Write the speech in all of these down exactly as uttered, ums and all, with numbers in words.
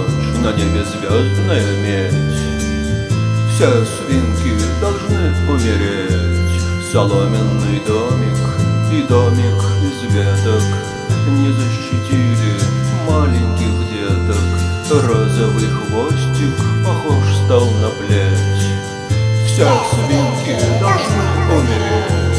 ночь, на небе звездная медь. Все свинки должны умереть. Соломенный домик и домик из веток не защитили маленьких деток. Розовый хвостик похож стал на плеть. Все свинки должны умереть.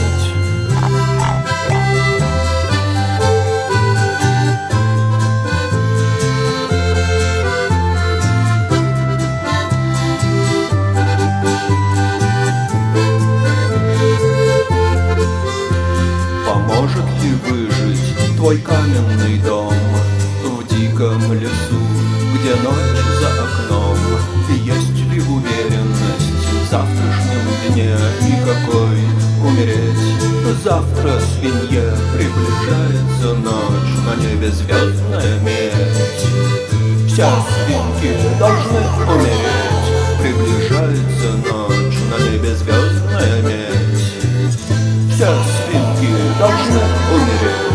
Может ли выжить твой каменный дом в диком лесу, где ночь за окном? Есть ли уверенность в завтрашнем дне? И какой умереть? Завтра свинье приближается ночь, на небе звездная медь. Все свинки должны умереть. Приближается ночь, на небе звездная медь. Все свинки должны умереть.